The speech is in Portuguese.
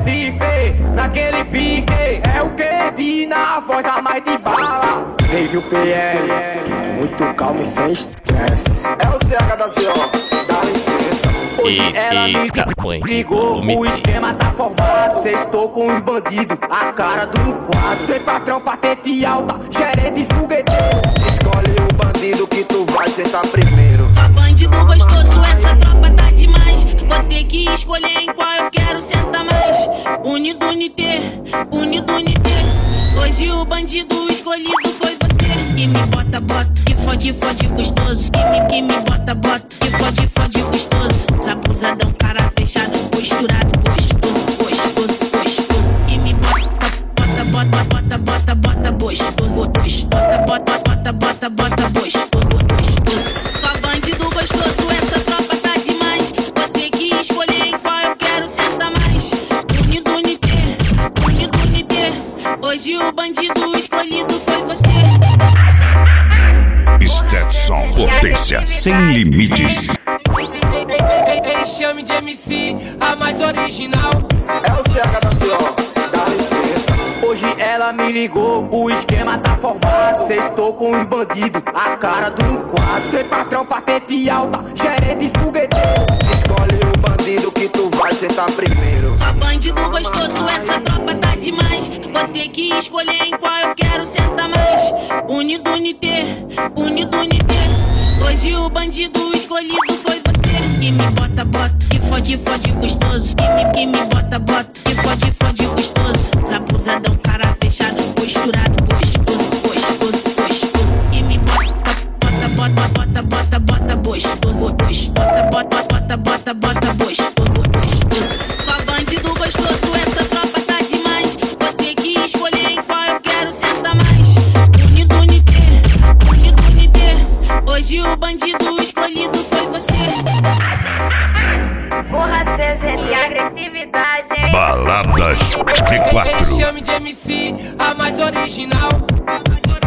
Recife, naquele pique. É o QD na voz, a mais de bala. Dave o PL, muito calmo e sem estresse. É o CH da CO, dá licença. Hoje ela me ligou, o esquema tá formado. Sextou com os bandidos, a cara do enquadro. Tem patrão, patente alta, gerente fogueteiro. Escolhe o bandido que tu vai sentar primeiro. Só bandido gostoso, essa tropa tá demais. Vou ter que escolher em qual eu quero sentar mais. Unido, unité, unido, unité. Hoje o bandido escolhido foi você. Que me bota, bota, que fode, fode gostoso. Que me bota, bota, que fode, fode gostoso. Abusadão, cara fechado, posturado, gostoso, gostoso, gostoso. Que me bota, bota, bota, bota, bota, bota, gostoso, gostosa. Bota, bota, bota, bota, gostoso, gostoso. Só bandido gostoso, essa tropa tá demais. Vou ter que escolher em qual eu quero sentar mais. Unido, unité, unido, unité. Hoje o bandido escolhido foi você. Stetson, potência sem limites. Me chame de MC, a mais original. É o CH da CO, dá licença. Hoje ela me ligou, o esquema tá formado. Sextou com os bandidos, a cara do enquadro. Tem patrão, patente alta, gerente fogueteiro. Escolhe o bandido que tu vai sentar primeiro. Só bandido gostoso, essa tropa tá demais. Vou ter que escolher em qual eu quero sentar mais. Unido, unité, unido, unité. Hoje o bandido escolhido foi você. Que me bota, bota, que fode, fode gostoso. Que me bota, bota, que fode, fode gostoso. Abusadão, cara fechado, posturado, gostoso, gostoso, gostoso. Que me bota, bota, bota, bota, bota, bota, gostoso, gostosa. Bota, bota, bota, bota, gostoso, gostoso. Só bandido gostoso, essa tropa tá demais. Vou ter que escolher em qual eu quero sentar mais. Unido, unité, unido, unité. Hoje o bandido escolhido foi você. Porra, César, e agressividade, hein? Baladas de 4. Me chame de MC, a mais original.